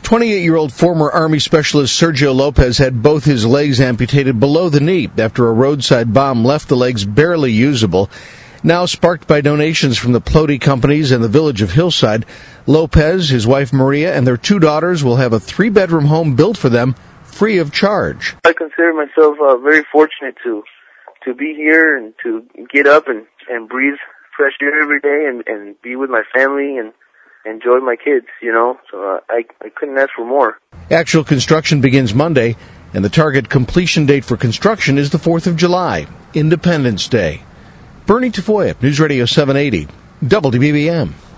28-year-old former Army specialist Sergio Lopez had both his legs amputated below the knee after a roadside bomb left the legs barely usable. Now sparked by donations from the Plody companies and the village of Hillside, Lopez, his wife Maria, and their 2 daughters will have a 3-bedroom home built for them free of charge. I consider myself very fortunate to be here and to get up and breathe fresh air every day and be with my family and enjoy my kids, so I couldn't ask for more. Actual construction begins Monday, and the target completion date for construction is the 4th of July, Independence Day. Bernie Tafoya, News Radio 780, WBBM.